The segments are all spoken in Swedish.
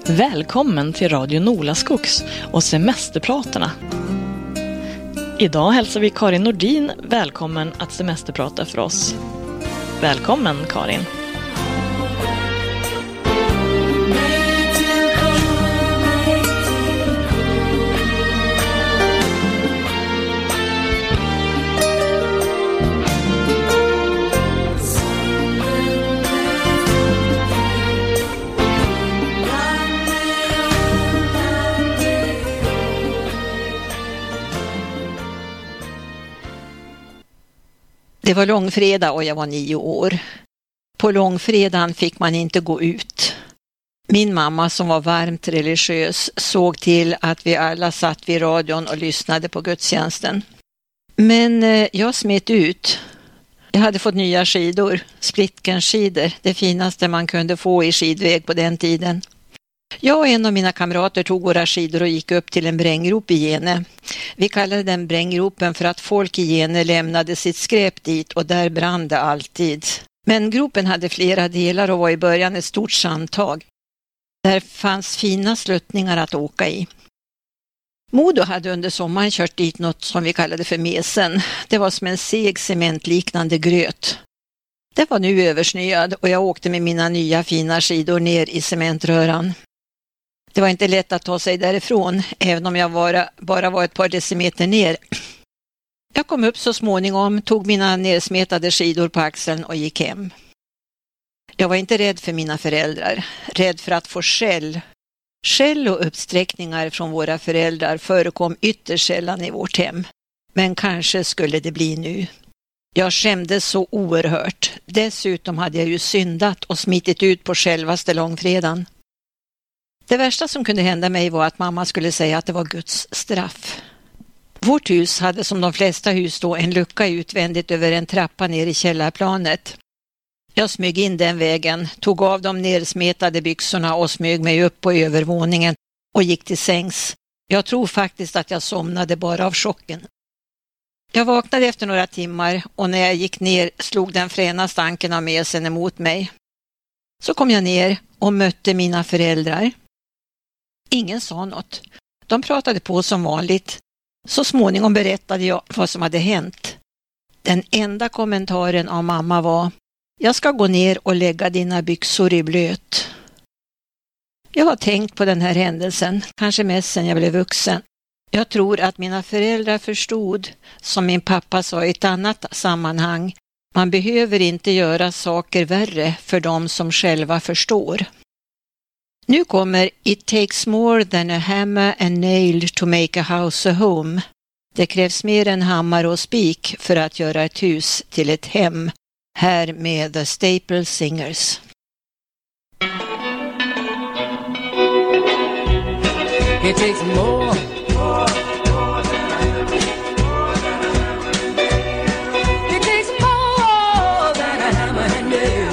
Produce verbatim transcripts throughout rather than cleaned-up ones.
Välkommen till Radio Nolaskogs och semesterpratarna. Idag hälsar vi Karin Nordin välkommen att semesterprata för oss. Välkommen Karin! Det var långfredag och jag var nio år. På långfredagen fick man inte gå ut. Min mamma som var varmt religiös såg till att vi alla satt vid radion och lyssnade på gudstjänsten. Men eh, jag smet ut. Jag hade fått nya skidor, splitkenskidor, det finaste man kunde få i skidväg på den tiden. Jag och en av mina kamrater tog våra skidor och gick upp till en brängrop i Gene. Vi kallade den brängropen för att folk i Gene lämnade sitt skräp dit och där brann det alltid. Men gropen hade flera delar och var i början ett stort sandtag. Där fanns fina sluttningar att åka i. Modo hade under sommaren kört dit något som vi kallade för mesen. Det var som en seg cementliknande gröt. Det var nu översnöad och jag åkte med mina nya fina skidor ner i cementröran. Det var inte lätt att ta sig därifrån, även om jag var, bara var ett par decimeter ner. Jag kom upp så småningom, tog mina nedsmetade skidor på axeln och gick hem. Jag var inte rädd för mina föräldrar, rädd för att få skäll. Skäll och uppsträckningar från våra föräldrar förekom ytterst sällan i vårt hem. Men kanske skulle det bli nu. Jag skämdes så oerhört. Dessutom hade jag ju syndat och smitit ut på självaste långfredagen. Det värsta som kunde hända mig var att mamma skulle säga att det var Guds straff. Vårt hus hade som de flesta hus då en lucka utvändigt över en trappa ner i källarplanet. Jag smög in den vägen, tog av de nedsmetade byxorna och smög mig upp på övervåningen och gick till sängs. Jag tror faktiskt att jag somnade bara av chocken. Jag vaknade efter några timmar och när jag gick ner slog den fräna stanken av mesen emot mig. Så kom jag ner och mötte mina föräldrar. Ingen sa något. De pratade på som vanligt. Så småningom berättade jag vad som hade hänt. Den enda kommentaren av mamma var: jag ska gå ner och lägga dina byxor i blöt. Jag har tänkt på den här händelsen, kanske mest sen jag blev vuxen. Jag tror att mina föräldrar förstod, som min pappa sa i ett annat sammanhang, man behöver inte göra saker värre för dem som själva förstår. Nu kommer It takes more than a hammer and nail to make a house a home. Det krävs mer än hammare och spik för att göra ett hus till ett hem. Här med The Staple Singers. It takes more. It takes more than a hammer and nail.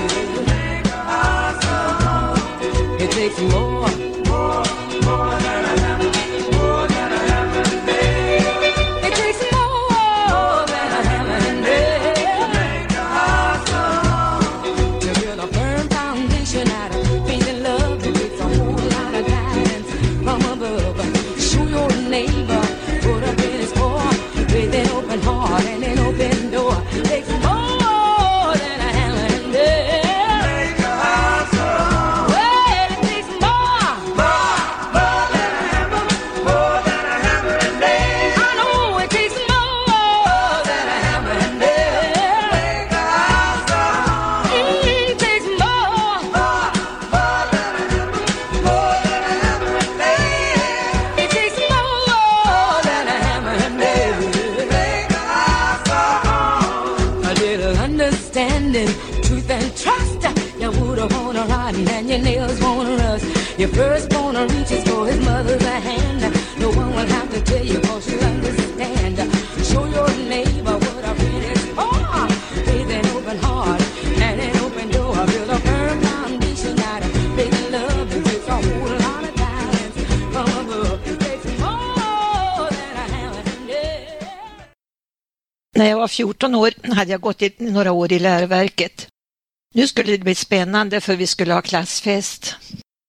It takes more. More than a hammer. More than a hammer and nail. It takes more than a hammer and nail. Make a house of to build a firm foundation out of faith and love. It takes a whole lot of guidance from above. Show your neighbor, put up in his paw, with an open heart and an open door. It takes more than a hammer and nail. Make a house of. Well, it takes more. More, more than a hammer, more than a hammer and nail. I know it takes more than a hammer and nail. Make a house of. It takes more. More, more than a hammer, more than a hammer and nail. It takes more than a hammer and nail. Make a house of. A little understanding, truth and trust. You would have wanna rotten and your nails wanna rust. Your firstborn reaches for his mother's hand. No one will have to tell you cause you understand. Show your neighbor what a friend is for. With an open heart and an open door. Build a firm foundation out of faith and love. It takes a whole lot of talent from above. It takes more than a hammer and nail. När jag var fjorton år hade jag gått i några år i läroverket. Nu skulle det bli spännande för vi skulle ha klassfest.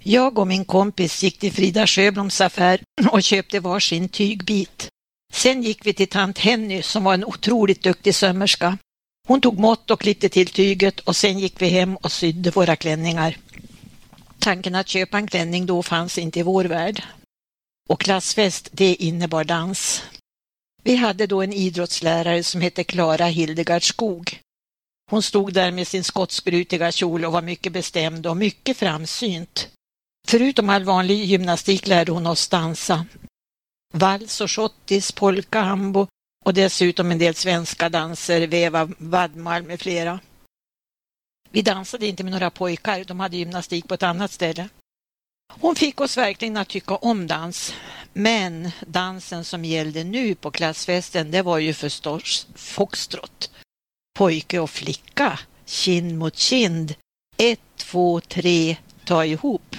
Jag och min kompis gick till Frida Sjöbloms affär och köpte varsin tygbit. Sen gick vi till tant Henny som var en otroligt duktig sömmerska. Hon tog mått och klippte till tyget och sen gick vi hem och sydde våra klänningar. Tanken att köpa en klänning då fanns inte i vår värld. Och klassfest, det innebar dans. Vi hade då en idrottslärare som hette Klara Hildegard Skog. Hon stod där med sin skottsprutiga kjol och var mycket bestämd och mycket framsynt. Förutom all vanlig gymnastik lärde hon oss dansa. Vals och schottis, polka, hambo och dessutom en del svenska danser, veva, vadmal med flera. Vi dansade inte med några pojkar, de hade gymnastik på ett annat ställe. Hon fick oss verkligen att tycka om dans, men dansen som gällde nu på klassfesten, det var ju förstås foxtrot. Pojke och flicka, kind mot kind, ett, två, tre, ta ihop.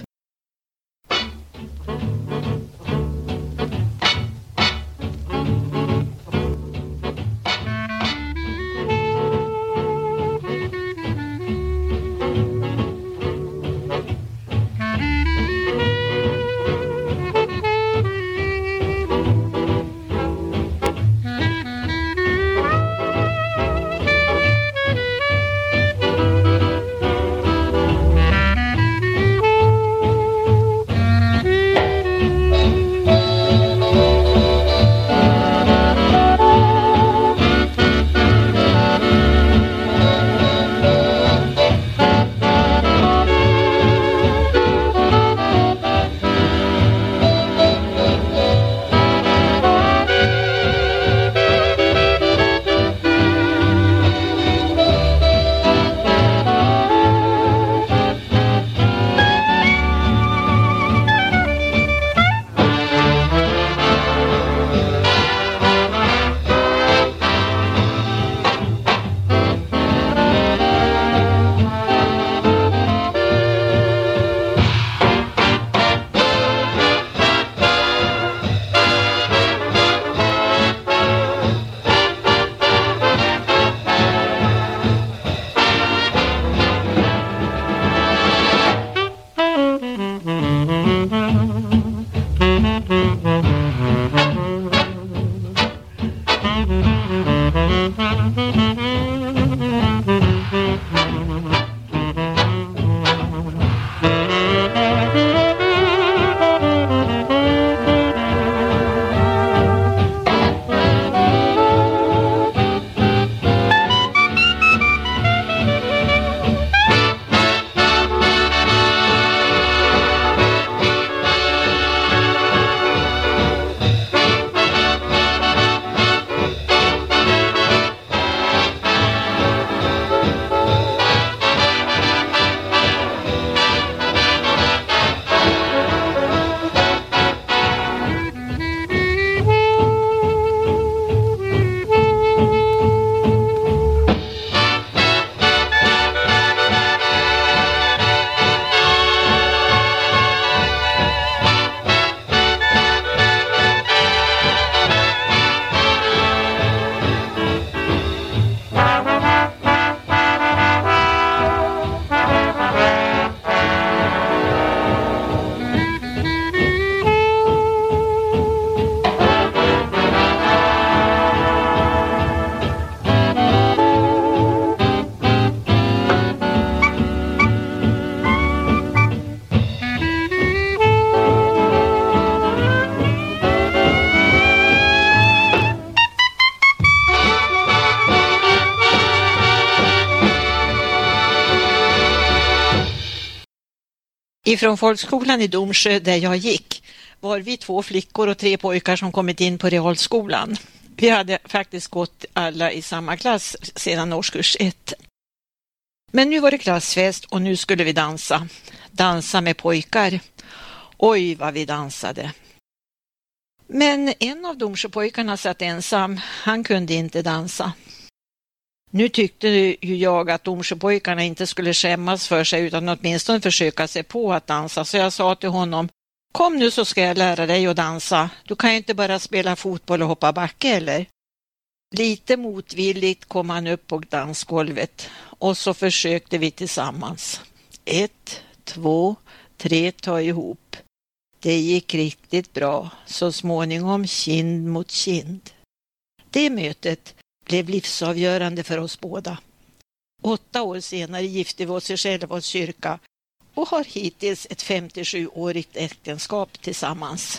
Ifrån folkskolan i Domsjö där jag gick var vi två flickor och tre pojkar som kommit in på realskolan. Vi hade faktiskt gått alla i samma klass sedan årskurs ett. Men nu var det klassfest och nu skulle vi dansa. Dansa med pojkar. Oj vad vi dansade. Men en av Domsjöpojkarna satt ensam. Han kunde inte dansa. Nu tyckte ju jag att Domsjöpojkarna inte skulle skämmas för sig utan åtminstone försöka sig på att dansa. Så jag sa till honom, kom nu så ska jag lära dig att dansa. Du kan ju inte bara spela fotboll och hoppa backe eller? Lite motvilligt kom han upp på dansgolvet och så försökte vi tillsammans. Ett, två, tre ta ihop. Det gick riktigt bra, så småningom kind mot kind. Det mötet blev livsavgörande för oss båda. Åtta år senare gifte vi oss i Självårds kyrka och har hittills ett femtiosjuårigt äktenskap tillsammans.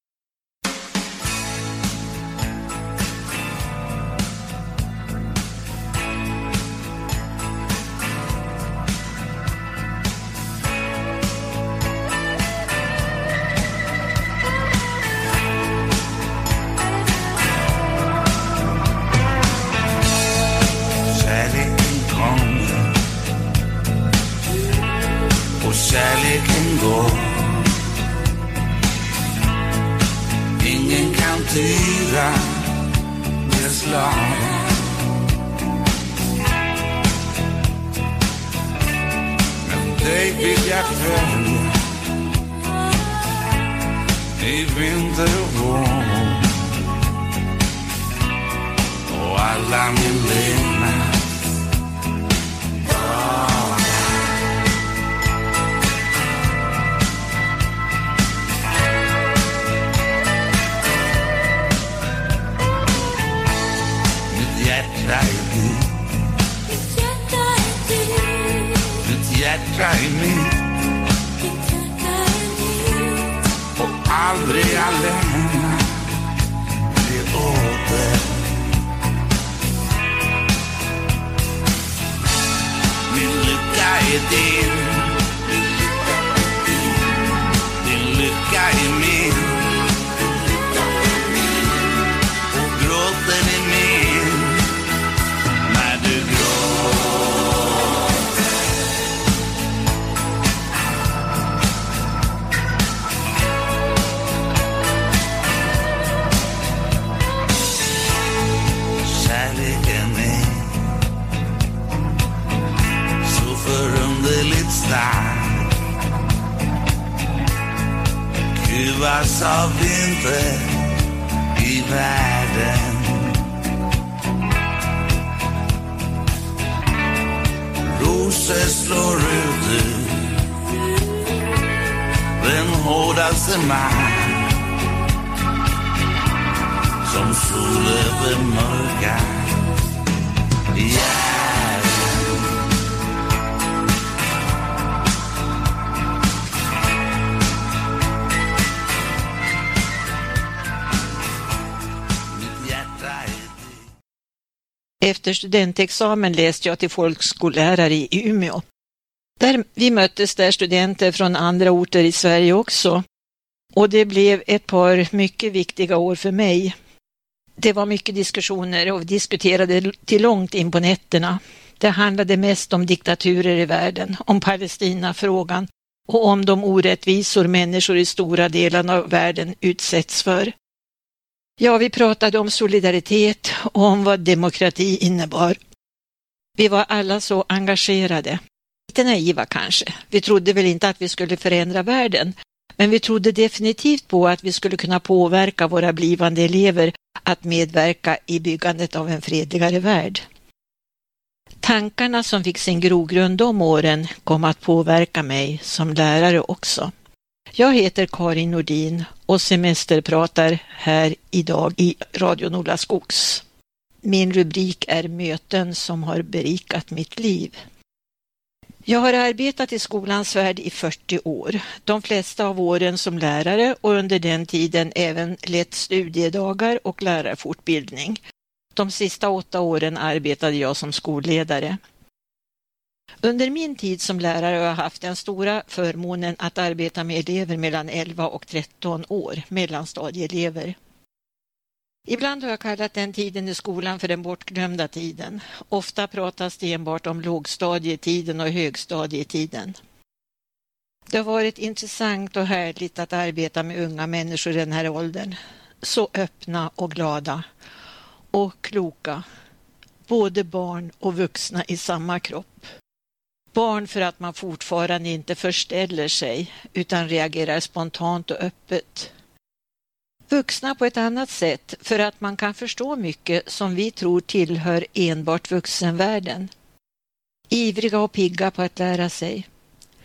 Och kärleken går. Ingen kan tyda dess lag. Men dig vill jag följa i vinter och vår. Och alla min levnad. Hjärta i mitt och aldrig jag lämnar det åter. Min lycka är din, din lycka är min, och gråten är min när du gråter. Förunderligt stark, kuvas av vinter i världen. Rosor slår ut den hårdaste man, som sol över mörka yeah. Efter studentexamen läste jag till folkskollärare i Umeå. Där vi möttes där studenter från andra orter i Sverige också. Och det blev ett par mycket viktiga år för mig. Det var mycket diskussioner och vi diskuterade till långt in på nätterna. Det handlade mest om diktaturer i världen, om Palestinafrågan och om de orättvisor människor i stora delar av världen utsätts för. Ja, vi pratade om solidaritet och om vad demokrati innebar. Vi var alla så engagerade. Lite naiva kanske. Vi trodde väl inte att vi skulle förändra världen. Men vi trodde definitivt på att vi skulle kunna påverka våra blivande elever att medverka i byggandet av en fredligare värld. Tankarna som fick sin grogrund de åren kom att påverka mig som lärare också. Jag heter Karin Nordin och semesterpratar här idag i Radio Nolaskogs. Min rubrik är möten som har berikat mitt liv. Jag har arbetat i skolans värld i fyrtio år, de flesta av åren som lärare och under den tiden även lett studiedagar och lärarfortbildning. De sista åtta åren arbetade jag som skolledare. Under min tid som lärare har jag haft den stora förmånen att arbeta med elever mellan elva och tretton år, mellanstadieelever. Ibland har jag kallat den tiden i skolan för den bortglömda tiden. Ofta pratas det enbart om lågstadietiden och högstadietiden. Det har varit intressant och härligt att arbeta med unga människor i den här åldern. Så öppna och glada och kloka. Både barn och vuxna i samma kropp. Barn för att man fortfarande inte förställer sig utan reagerar spontant och öppet. Vuxna på ett annat sätt för att man kan förstå mycket som vi tror tillhör enbart vuxenvärlden. Ivriga och pigga på att lära sig.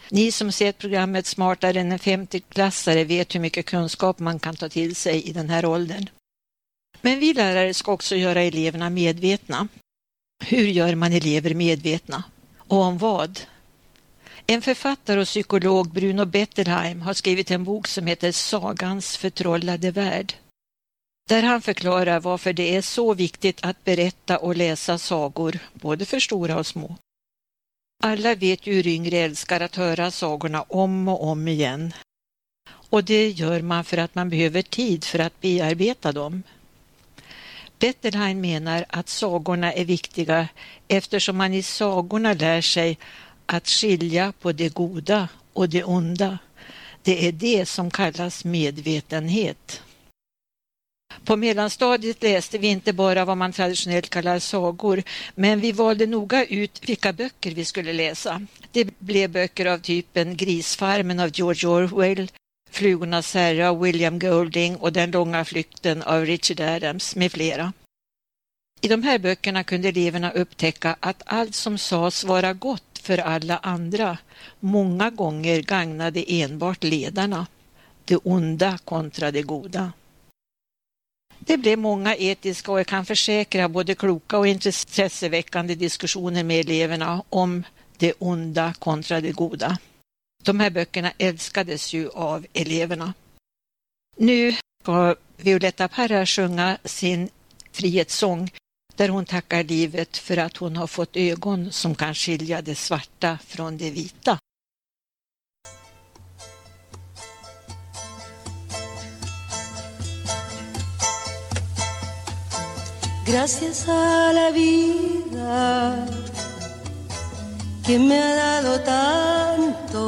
Ni som sett programmet Smartare än en femtioklassare vet hur mycket kunskap man kan ta till sig i den här åldern. Men vi lärare ska också göra eleverna medvetna. Hur gör man elever medvetna? Och om vad? En författare och psykolog, Bruno Bettelheim, har skrivit en bok som heter Sagans förtrollade värld. Där han förklarar varför det är så viktigt att berätta och läsa sagor, både för stora och små. Alla vet ju hur yngre älskar att höra sagorna om och om igen. Och det gör man för att man behöver tid för att bearbeta dem. Bettelheim menar att sagorna är viktiga eftersom man i sagorna lär sig att skilja på det goda och det onda. Det är det som kallas medvetenhet. På mellanstadiet läste vi inte bara vad man traditionellt kallar sagor, men vi valde noga ut vilka böcker vi skulle läsa. Det blev böcker av typen Grisfarmen av George Orwell, Flugornas herre av William Golding och Den långa flykten av Richard Adams med flera. I de här böckerna kunde eleverna upptäcka att allt som sades vara gott för alla andra många gånger gagnade enbart ledarna, det onda kontra det goda. Det blev många etiska och jag kan försäkra både kloka och intresseväckande diskussioner med eleverna om det onda kontra det goda. De här böckerna älskades ju av eleverna. Nu ska Violetta Parra sjunga sin frihetssång där hon tackar livet för att hon har fått ögon som kan skilja det svarta från det vita. Gracias a la vida que me ha dado tanto,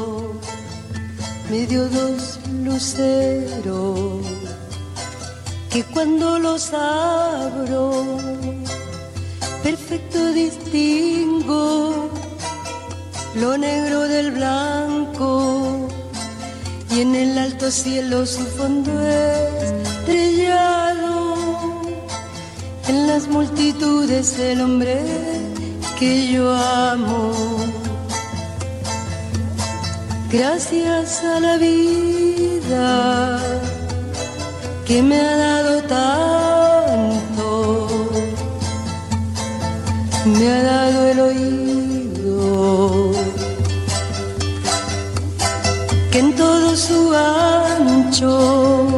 me dio dos luceros que cuando los abro perfecto distingo lo negro del blanco y en el alto cielo su fondo estrellado. En las multitudes el hombre que yo amo. Gracias a la vida que me ha dado tanto, me ha dado el oído que en todo su ancho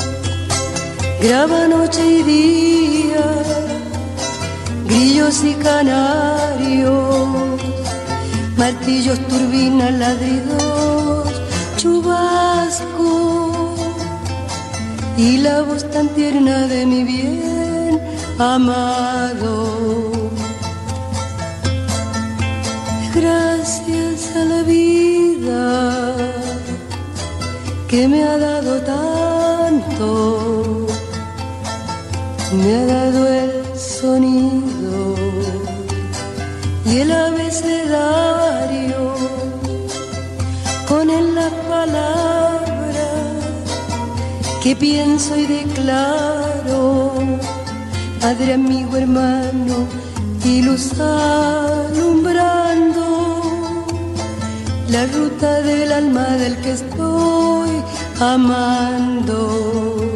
graba noche y día, grillos y canarios, martillos, turbinas, ladridos, chubasco y la voz tan tierna de mi bien amado. Gracias a la vida que me ha dado tanto, me ha dado el sonido y el abecedario, con él las palabras que pienso y declaro, Padre, amigo, hermano y luz alumbrando la ruta del alma del que estoy amando.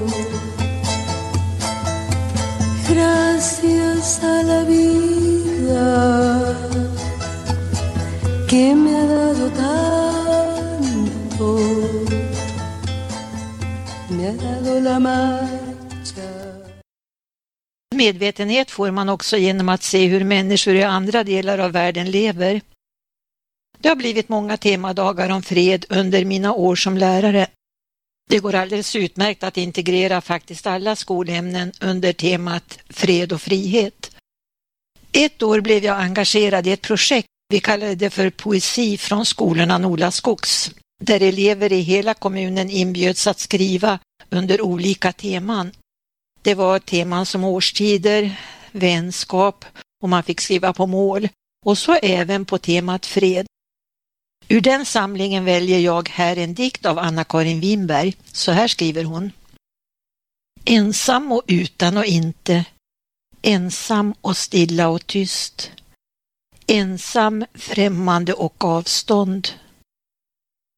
Gracias a la vida que me ha dado tanto, me ha dado la marcha. Medvetenhet får man också genom att se hur människor i andra delar av världen lever. Det har blivit många temadagar om fred under mina år som lärare. Det går alldeles utmärkt att integrera faktiskt alla skolämnen under temat fred och frihet. Ett år blev jag engagerad i ett projekt, vi kallade det för Poesi från skolorna Nolaskogs, där elever i hela kommunen inbjöds att skriva under olika teman. Det var teman som årstider, vänskap och man fick skriva på mål och så även på temat fred. Ur den samlingen väljer jag här en dikt av Anna-Karin Winberg. Så här skriver hon. Ensam och utan och inte, ensam och stilla och tyst, ensam, främmande och avstånd,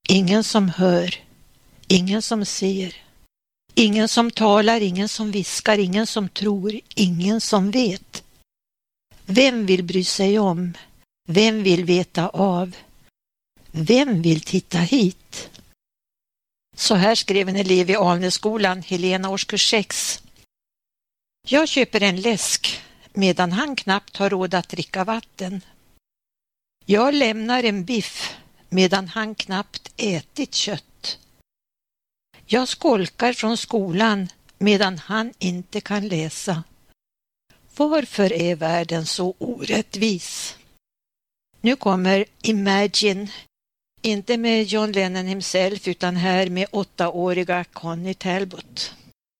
Ingen som hör, ingen som ser, ingen som talar, ingen som viskar, ingen som tror, ingen som vet. Vem vill bry sig om? Vem vill veta av? Vem vill titta hit? Så här skrev en elev i Alnässkolan, Helena årskurs sex. Jag köper en läsk medan han knappt har råd att dricka vatten. Jag lämnar en biff medan han knappt ätit kött. Jag skolkar från skolan medan han inte kan läsa. Varför är världen så orättvis? Nu kommer Imagine, inte med John Lennon himself utan här med åttaåriga Connie Talbot.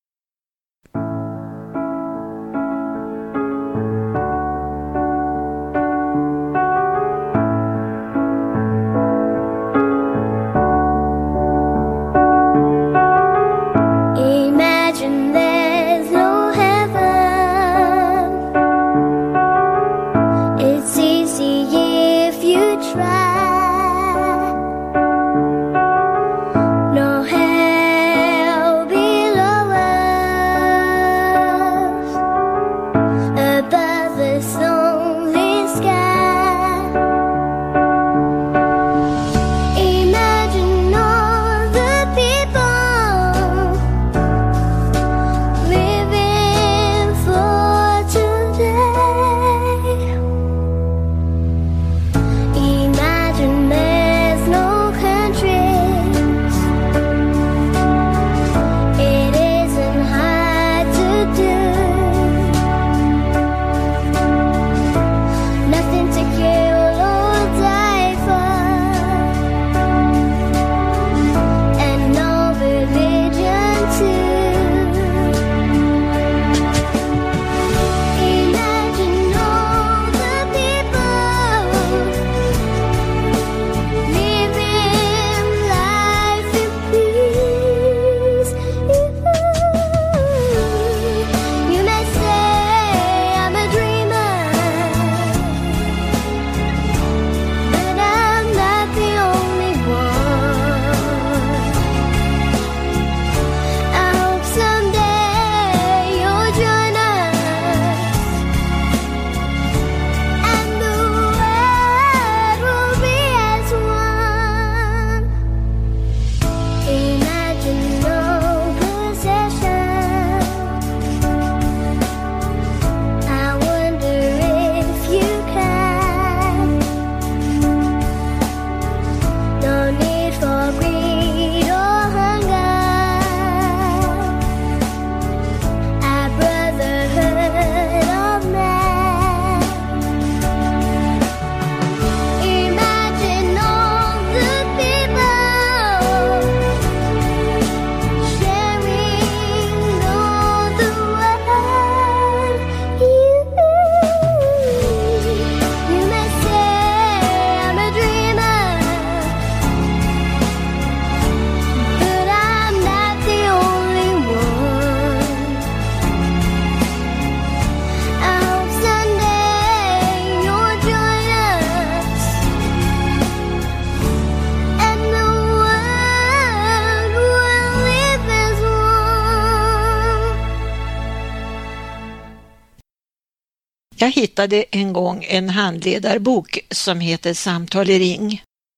Jag hittade en gång en handledarbok som heter Samtal i ring.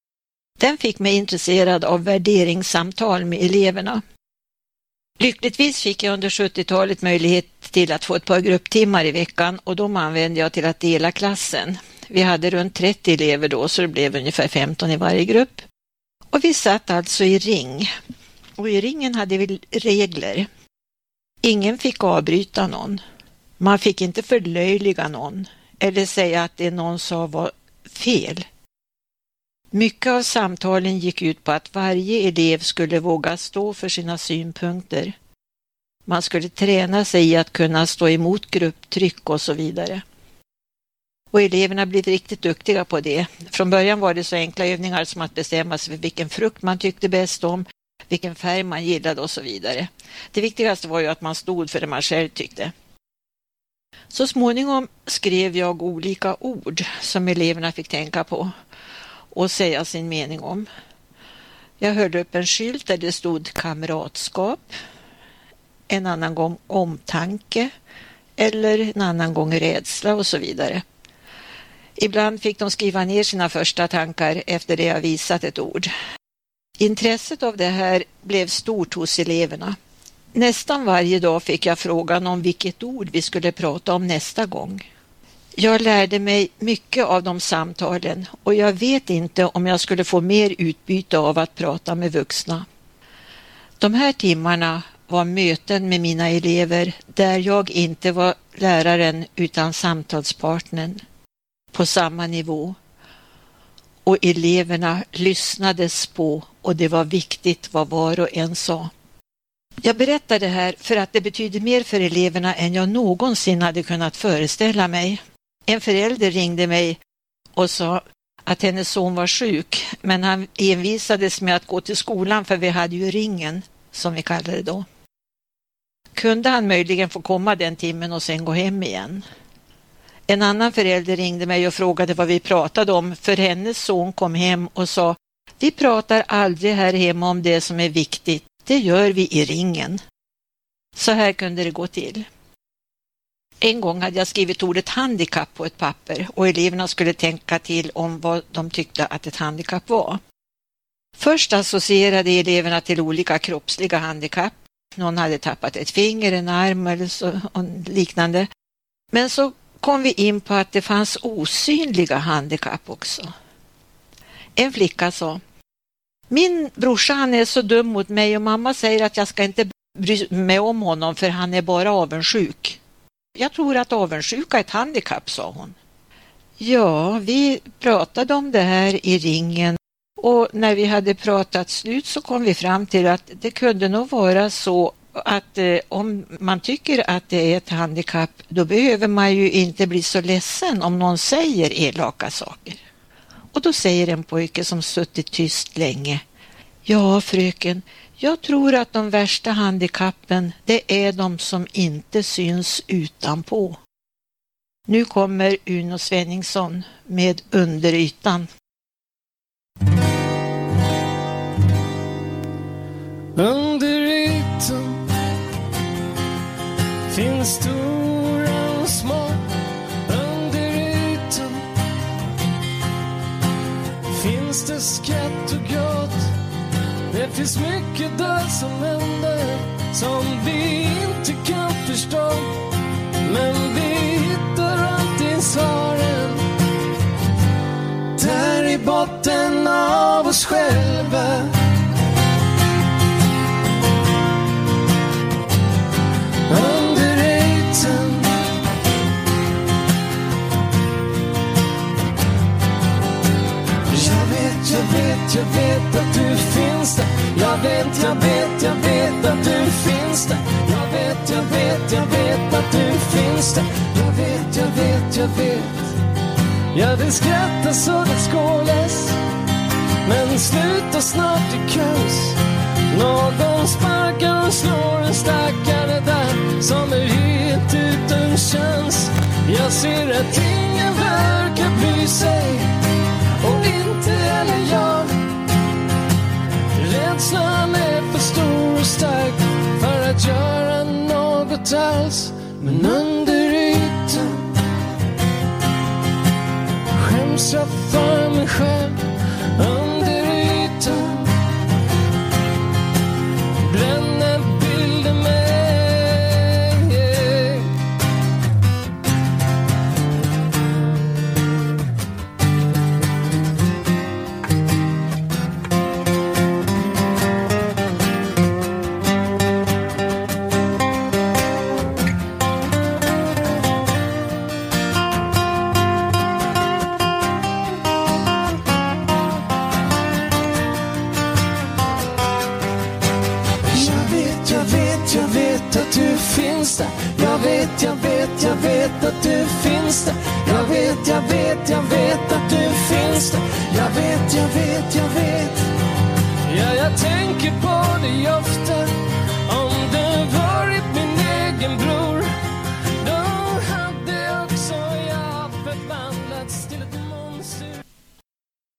Den fick mig intresserad av värderingssamtal med eleverna. Lyckligtvis fick jag under sjuttiotalet möjlighet till att få ett par grupptimmar i veckan och de använde jag till att dela klassen. Vi hade runt trettio elever då så det blev ungefär femton i varje grupp. Och vi satt alltså i ring. Och i ringen hade vi regler. Ingen fick avbryta någon. Man fick inte förlöjliga någon eller säga att det någon sa var fel. Mycket av samtalen gick ut på att varje elev skulle våga stå för sina synpunkter. Man skulle träna sig i att kunna stå emot grupptryck och så vidare. Och eleverna blev riktigt duktiga på det. Från början var det så enkla övningar som att bestämma sig för vilken frukt man tyckte bäst om, vilken färg man gillade och så vidare. Det viktigaste var ju att man stod för det man själv tyckte. Så småningom skrev jag olika ord som eleverna fick tänka på och säga sin mening om. Jag hörde upp en skylt där det stod kamratskap, en annan gång omtanke eller en annan gång rädsla och så vidare. Ibland fick de skriva ner sina första tankar efter det jag visat ett ord. Intresset av det här blev stort hos eleverna. Nästan varje dag fick jag frågan om vilket ord vi skulle prata om nästa gång. Jag lärde mig mycket av de samtalen och jag vet inte om jag skulle få mer utbyte av att prata med vuxna. De här timmarna var möten med mina elever där jag inte var läraren utan samtalspartnern på samma nivå. Och eleverna lyssnades på och det var viktigt vad var och en sa. Jag berättar det här för att det betyder mer för eleverna än jag någonsin hade kunnat föreställa mig. En förälder ringde mig och sa att hennes son var sjuk, men han envisades med att gå till skolan för vi hade ju ringen, som vi kallade det då. Kunde han möjligen få komma den timmen och sen gå hem igen? En annan förälder ringde mig och frågade vad vi pratade om, för hennes son kom hem och sa: vi pratar aldrig här hemma om det som är viktigt, det gör vi i ringen. Så här kunde det gå till. En gång hade jag skrivit ordet handikapp på ett papper och eleverna skulle tänka till om vad de tyckte att ett handikapp var. Först associerade eleverna till olika kroppsliga handikapp. Någon hade tappat ett finger, en arm eller så, och liknande. Men så kom vi in på att det fanns osynliga handikapp också. En flicka sa: min brorsa, han är så dum mot mig och mamma säger att jag ska inte bry mig om honom för han är bara avundsjuk. Jag tror att avundsjuka är ett handikapp, sa hon. Ja, vi pratade om det här i ringen och när vi hade pratat slut så kom vi fram till att det kunde nog vara så att eh, om man tycker att det är ett handikapp, då behöver man ju inte bli så ledsen om någon säger elaka saker. Och då säger en pojke som suttit tyst länge: ja, fröken, jag tror att de värsta handikappen, det är de som inte syns utanpå. Nu kommer Uno Svenningsson med Underytan. Under ytan finns stora och små. Under ytan finns det skratt och gråt. Det finns mycket där som händer som vi inte kan förstå. Men vi hittar alltid svaren där i botten av oss själva. Under ytan jag vet, jag vet, jag vet att du finns där. Jag vet, jag vet, jag vet att du finns där. Jag vet, jag vet, jag vet att du finns där. Jag vet, jag vet, jag vet. Ja, det skrattas så det skålas, men sluta snart i kaos. Någon sparkar och slår en stackare där som är helt utan chans. Jag ser att ingen verkar bry sig och inte heller jag. Rädslan är för stor och stark för att göra något alls. Men under ytan skäms jag för mig själv. Under ytan bränner bilden mig. Jag vet, jag vet, jag vet att du finns där. Jag vet, jag vet, jag vet att du finns där. Jag vet, jag vet, jag vet. Ja, jag tänker på dig ofta. Om du varit min egen bror, då hade också jag förvandlats till ett monster.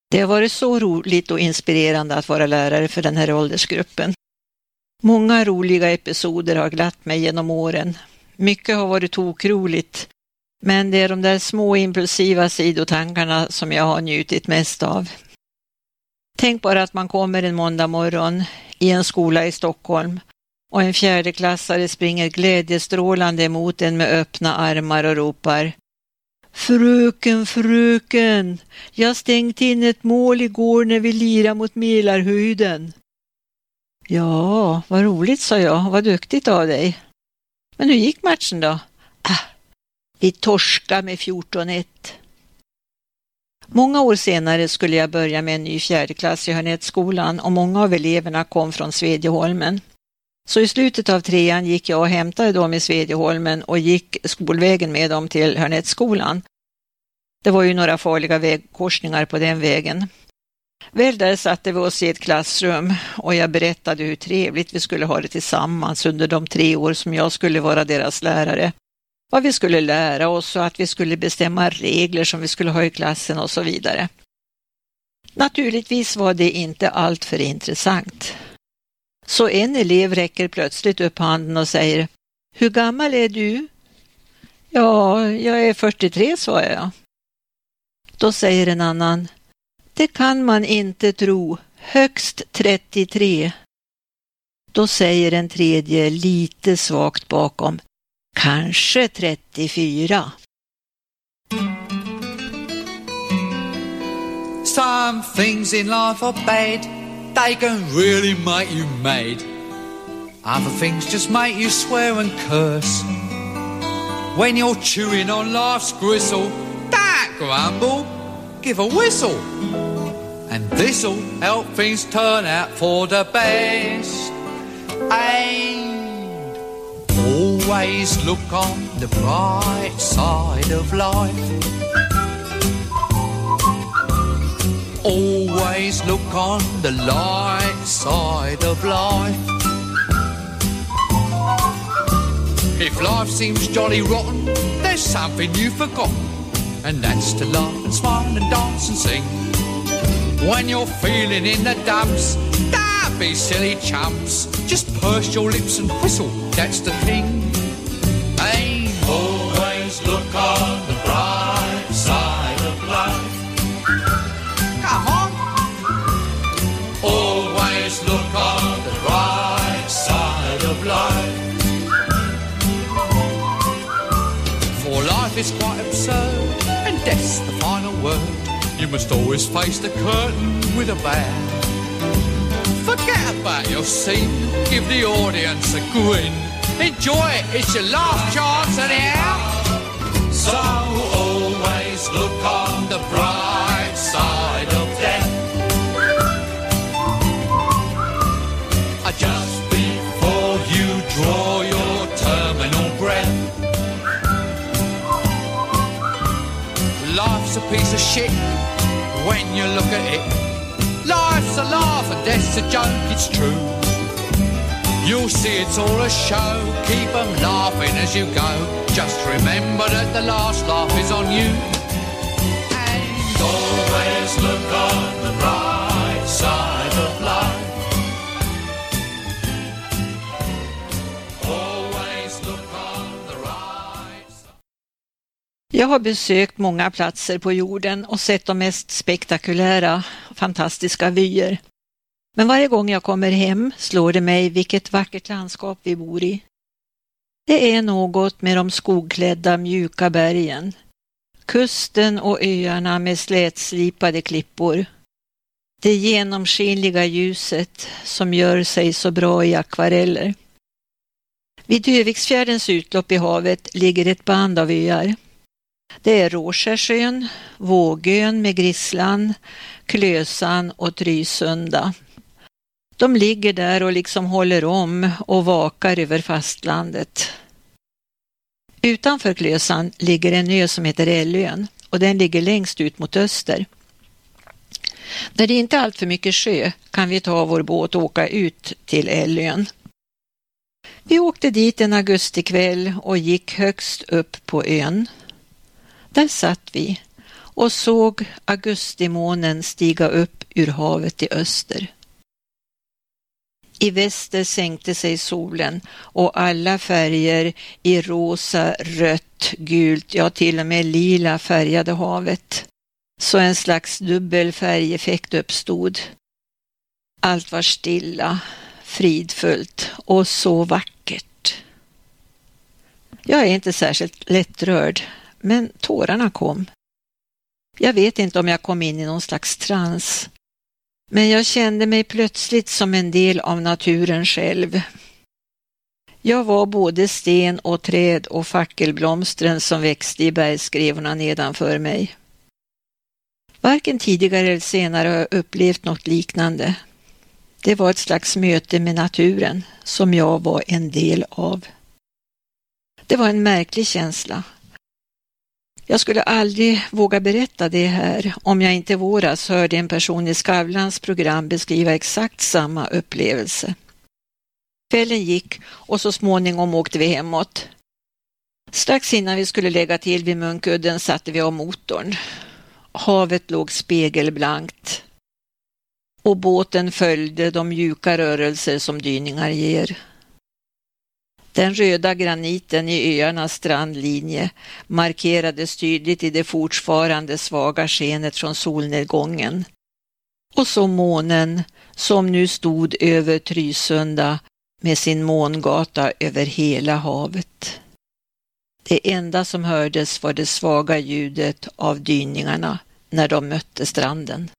Det har varit så roligt och inspirerande att vara lärare för den här åldersgruppen. Många roliga episoder har glatt mig genom åren. Mycket har varit tokroligt, men det är de där små impulsiva sidotankarna som jag har njutit mest av. Tänk bara att man kommer en måndag morgon i en skola i Stockholm och en fjärdeklassare springer glädjestrålande emot en med öppna armar och ropar: Fröken, fröken, jag stängt in ett mål igår när vi lirade mot Mälarhöjden. Ja, vad roligt, sa jag, vad duktigt av dig. Men hur gick matchen då? Ah, vi torskade med fjorton ett. Många år senare skulle jag börja med en ny fjärdeklass i Hörnätsskolan och många av eleverna kom från Svedjeholmen. Så i slutet av trean gick jag och hämtade dem i Svedjeholmen och gick skolvägen med dem till Hörnätsskolan. Det var ju några farliga vägkorsningar på den vägen. Väl där satte vi oss i ett klassrum och jag berättade hur trevligt vi skulle ha det tillsammans under de tre år som jag skulle vara deras lärare. Vad vi skulle lära oss och att vi skulle bestämma regler som vi skulle ha i klassen och så vidare. Naturligtvis var det inte allt för intressant. Så en elev räcker plötsligt upp handen och säger: Hur gammal är du? Ja, jag är fyrtiotre, sa jag. Då säger en annan: Det kan man inte tro, högst trettiotre. Då säger en tredje lite svagt bakom: Kanske trettiofyra. Some things in life are bad, they can really make you mad. Other things just make you swear and curse. When you're chewing on life's gristle, don't grumble, give a whistle. And this'll help things turn out for the best. And always look on the bright side of life. Always look on the light side of life. If life seems jolly rotten, there's something you've forgotten, and that's to laugh and smile and dance and sing. When you're feeling in the dumps, don't be silly chumps. Just purse your lips and whistle, that's the thing. Aim. Always look on the bright side of life. Come on. Always look on the bright side of life. For life is quite absurd, and death's the final word. You must always face the curtain with a bow. Forget about your scene, give the audience a grin. Enjoy it, it's your last chance anyhow. So always look on the bright side of death. Just before you draw your terminal breath. Life's a piece of shit when you look at it. Life's a laugh and death's a joke, it's true. You'll see it's all a show, keep them laughing as you go. Just remember that the last laugh is on you. And always look on the bright side of life. Always look on the right side. Jag har besökt många platser på jorden och sett de mest spektakulära, fantastiska vyer. Men varje gång jag kommer hem slår det mig vilket vackert landskap vi bor i. Det är något med de skogklädda mjuka bergen, kusten och öarna med slätslipade klippor. Det genomskinliga ljuset som gör sig så bra i akvareller. Vid Döviksfjärdens utlopp i havet ligger ett band av öar. Det är Råskärsön, Vågön med Grisslan, Klösan och Trysunda. De ligger där och liksom håller om och vakar över fastlandet. Utanför Klösan ligger en ö som heter Ellön och den ligger längst ut mot öster. När det inte är allt för mycket sjö kan vi ta vår båt och åka ut till Ellön. Vi åkte dit en augustikväll och gick högst upp på ön. Där satt vi och såg augustimånen stiga upp ur havet i öster. I väster sänkte sig solen och alla färger i rosa, rött, gult, ja till och med lila färgade havet. Så en slags dubbel färgeffekt uppstod. Allt var stilla, fridfullt och så vackert. Jag är inte särskilt lättrörd, men tårarna kom. Jag vet inte om jag kom in i någon slags trans, men jag kände mig plötsligt som en del av naturen själv. Jag var både sten och träd och fackelblomstren som växte i bergsskrevorna nedanför mig. Varken tidigare eller senare har jag upplevt något liknande. Det var ett slags möte med naturen som jag var en del av. Det var en märklig känsla. Jag skulle aldrig våga berätta det här om jag inte våras hörde en person i Skavlans program beskriva exakt samma upplevelse. Kvällen gick och så småningom åkte vi hemåt. Strax innan vi skulle lägga till vid Munkudden satte vi av motorn. Havet låg spegelblankt och båten följde de mjuka rörelser som dyningar ger. Den röda graniten i öarnas strandlinje markerades tydligt i det fortfarande svaga skenet från solnedgången. Och så månen som nu stod över Trysunda med sin mångata över hela havet. Det enda som hördes var det svaga ljudet av dyningarna när de mötte stranden.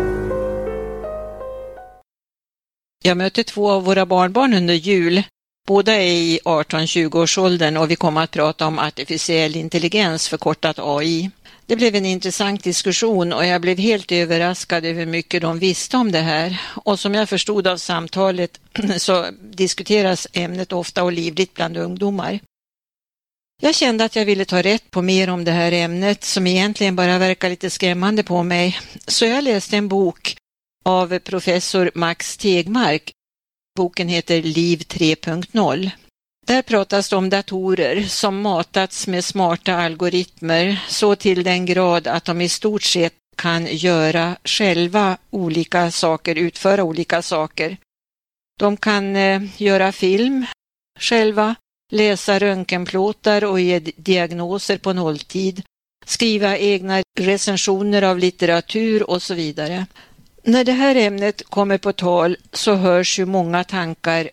Jag mötte två av våra barnbarn under jul. Båda är i arton till tjugo års åldern och vi kommer att prata om artificiell intelligens, förkortat A I. Det blev en intressant diskussion och jag blev helt överraskad över hur mycket de visste om det här. Och som jag förstod av samtalet så diskuteras ämnet ofta och livligt bland ungdomar. Jag kände att jag ville ta rätt på mer om det här ämnet som egentligen bara verkar lite skrämmande på mig. Så jag läste en bok av professor Max Tegmark. Boken heter Liv tre punkt noll. Där pratas det om datorer som matats med smarta algoritmer så till den grad att de i stort sett kan göra själva olika saker, utföra olika saker. De kan eh, göra film själva, läsa röntgenplåtar och ge diagnoser på nolltid, skriva egna recensioner av litteratur och så vidare. När det här ämnet kommer på tal så hörs ju många tankar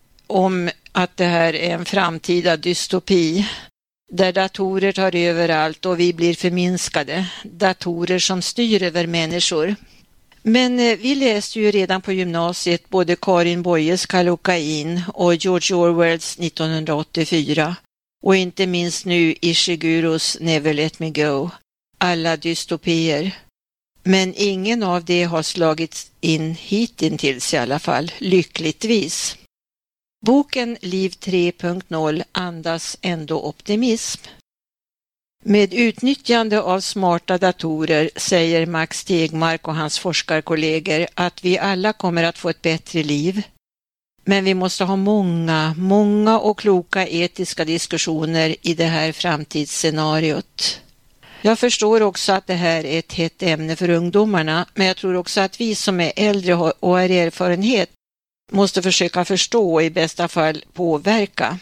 om att det här är en framtida dystopi där datorer tar över allt och vi blir förminskade. Datorer som styr över människor. Men eh, vi läste ju redan på gymnasiet både Karin Boyes Kallocain och George Orwells nittonhundraåttiofyra och inte minst nu Ishiguros Never Let Me Go. Alla dystopier. Men ingen av det har slagits in hittills i alla fall, lyckligtvis. Boken Liv tre punkt noll andas ändå optimism. Med utnyttjande av smarta datorer säger Max Tegmark och hans forskarkollegor att vi alla kommer att få ett bättre liv. Men vi måste ha många, många och kloka etiska diskussioner i det här framtidsscenariot. Jag förstår också att det här är ett hett ämne för ungdomarna, men jag tror också att vi som är äldre och har erfarenhet måste försöka förstå och i bästa fall påverka.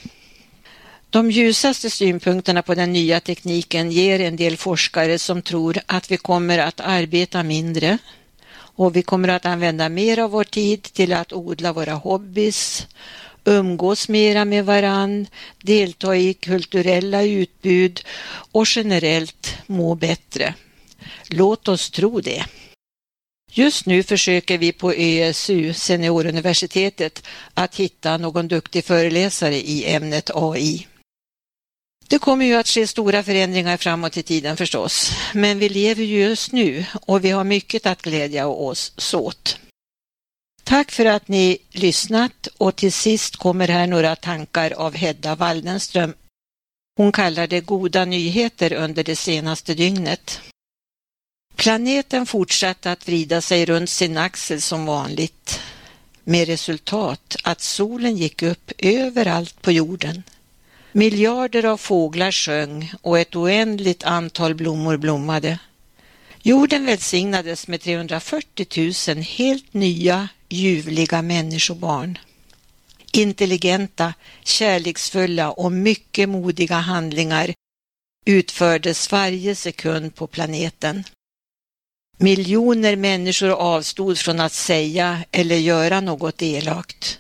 De ljusaste synpunkterna på den nya tekniken ger en del forskare som tror att vi kommer att arbeta mindre och vi kommer att använda mer av vår tid till att odla våra hobbys, umgås mera med varann, delta i kulturella utbud och generellt må bättre. Låt oss tro det. Just nu försöker vi på Ö S U, Senioruniversitetet, att hitta någon duktig föreläsare i ämnet A I. Det kommer ju att ske stora förändringar framåt i tiden förstås, men vi lever ju just nu och vi har mycket att glädja oss åt. Tack för att ni lyssnat och till sist kommer här några tankar av Hedda Waldenström. Hon kallar det goda nyheter under det senaste dygnet. Planeten fortsatte att vrida sig runt sin axel som vanligt, med resultat att solen gick upp överallt på jorden. Miljarder av fåglar sjöng och ett oändligt antal blommor blommade. Jorden välsignades med trehundrafyrtio tusen helt nya, ljuvliga människobarn. Intelligenta, kärleksfulla och mycket modiga handlingar utfördes varje sekund på planeten. Miljoner människor avstod från att säga eller göra något elakt.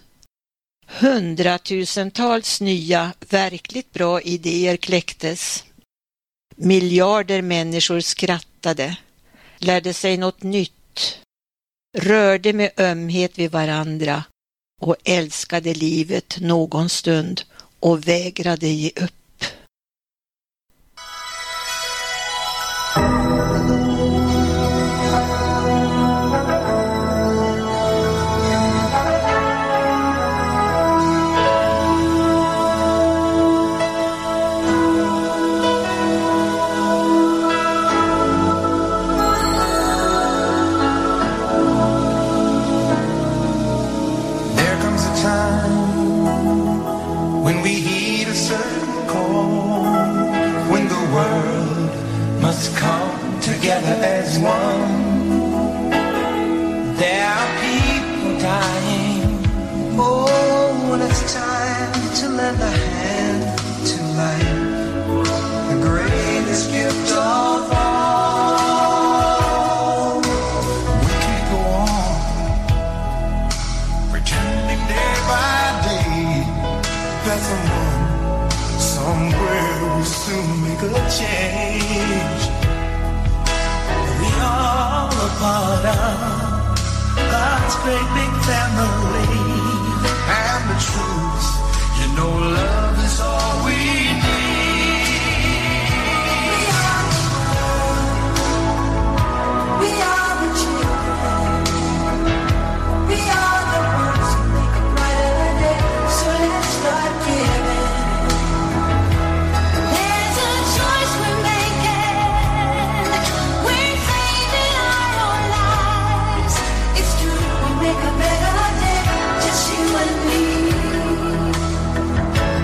Hundratusentals nya, verkligt bra idéer kläcktes. Miljarder människor skrattade, lärde sig något nytt, rörde med ömhet vid varandra och älskade livet någon stund och vägrade ge upp. As one, there are people dying. Oh, when it's time to lend a hand to life, the greatest gift of all. We can't go on pretending day by day that someone somewhere will soon make a change. All a part of God's great big family, and the truth, you know love is all we need. We are the children. We are the ones who make a brighter day. So let's start giving. There's a choice we're making. We're saving our own lives. It's true, we make a better day. Just you and me.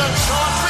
and short